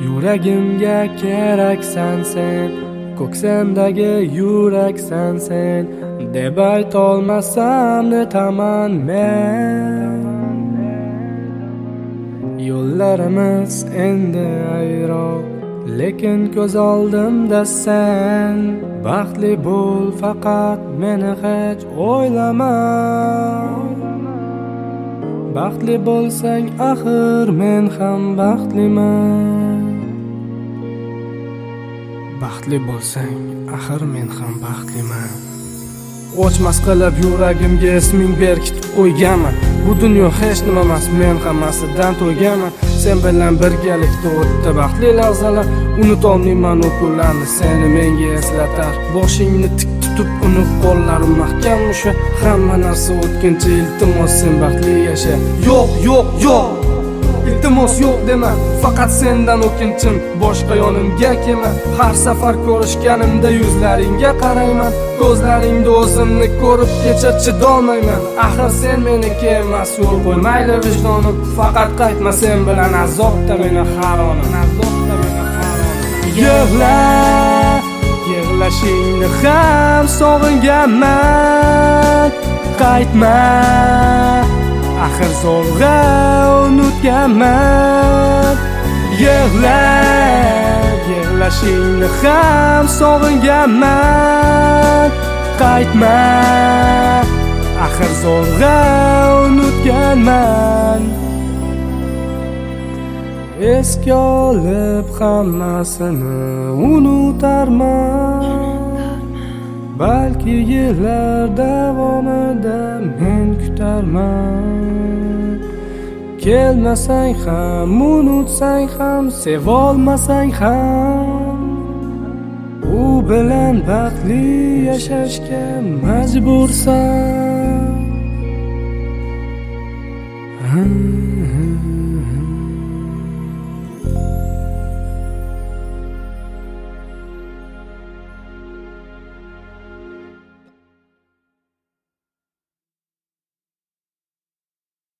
Yuragimga keraksan sen, ko'ksimdagi yuraksan sen, deb aytolmasam netaman men. Yo'llarimiz endi ayro, lekin ko'z oldimda sen. Baxtli bo'l, faqat meni hech o'ylama. Baxtli bo'lsang axir men ham baxtliman. Baxtli bo'lsang axir men ham baxtliman. O'chmas qilib yuragimga isming berkitib qo'yganman. Bu dunyo hech nima emas, men hammasidan to'yganman. Sen bilan birgalikda o'tdi baxtli lahzalar. Unutolmayman u kunlarni, seni menga eslatar. Boshingni tik tutib uni qo'llarim mahkam usha. Hamma narsa o'tkinchi, iltimos sen baxtli yasha. Yo'q, yo'q, yo'q, iltimos yo'q dema, faqat sendan o'kinchim, boshqa yonimga kelma. Har safar ko'rishganimda yuzlaringga qarayman, ko'zlaringda o'zimni ko'rib kecha chidolmayman. Axir sen meniki emas, yo'l qo'ymaydi vijdonim. Faqat qaytma sen bilan azobda meni har onim. Yig'la, yig'lashingni ham sog'inganman. Qaytma, axir zo'rg'a unutganman. Yig'la, yig'lashingni ham sog'inganman. Qaytma, axir zo'rg'a unutganman. Esga olib hammasini unutarman. Balki yillar davomida men kutarman. Kelmasang ham, unutsang ham, sevolmasang ham, u bilan baxtli yashashga majbursan.